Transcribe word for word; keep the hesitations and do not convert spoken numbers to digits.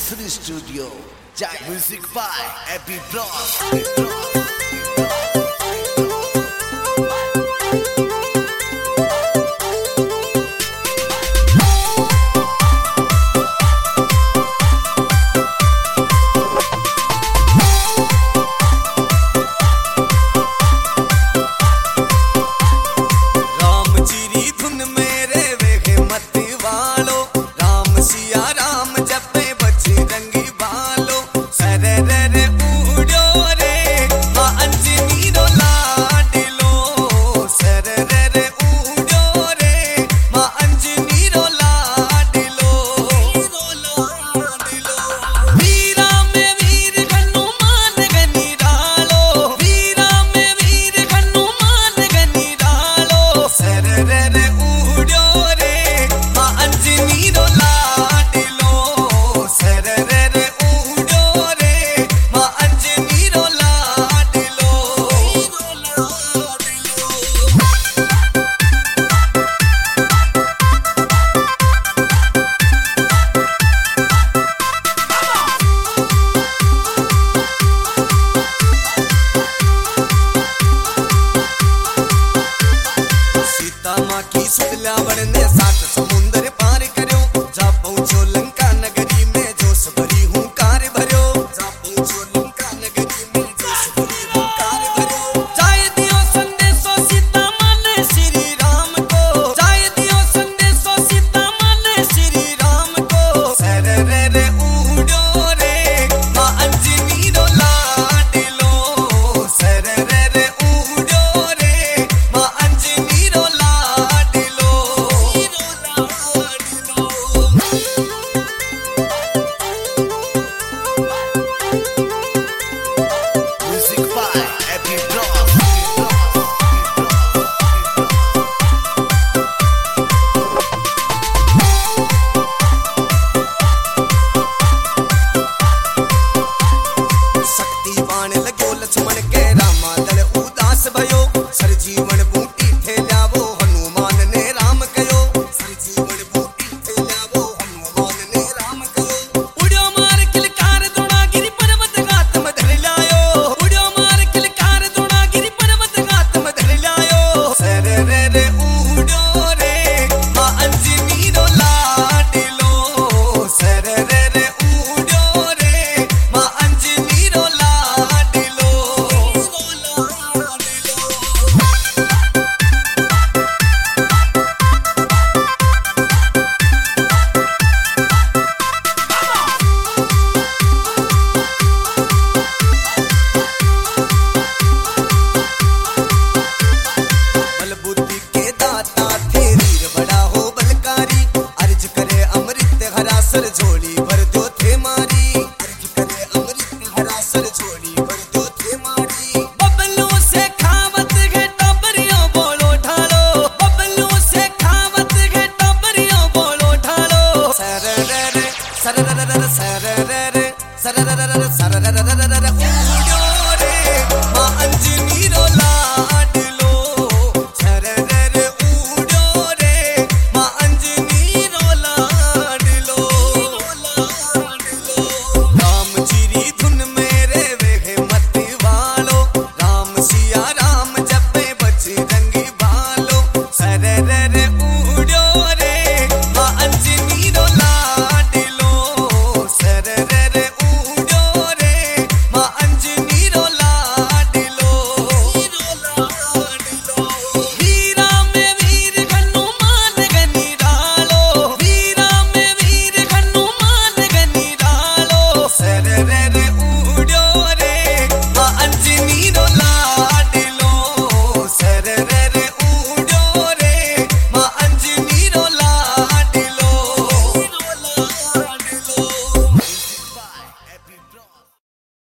Sri Studio, Jai Music by Abby Bros. ने सात समुंदर पार करो, जा पहुंचो लंका नगरी में जोश भरी हुंकार भरो, जा पहुंचो लंका नगरी में जोश भरी हुंकार भरो। जाय दियो संदेशो सीता माने श्री राम को, जाय दियो संदेशो सीता माने श्री राम को। सर रे रे उड़ो रे मां अंजनी रो लाडलो, सर रे रे उड़ो रे मां अंजनी रो जीवन बूटी थे लावो हनुमान ने राम कयो, सर जीवन बूटी थे लावो हनुमान ने राम कयो। उड़ो मार किलकार दोना गिरी पर्वत घात में धर लायो, उड़ो मार किलकार दोना गिरी पर्वत घात में धर लायो। सर रे रे उड़ो रे मां अंजनी रो लाडलो, सर रे रे उड़ो रे मां अंजनी रो लाडलो। झोली भर दो थे मारी, अर्ज करे अमृत हरा सर झोली भर दो थे मारी। बबलू से खावत है टबरियों बोलो ढालो, बबलू से खावत है टबरियों बोलो ढालो। सर रे रे सर रे रे सर रे रे सर रे रे सर रे रे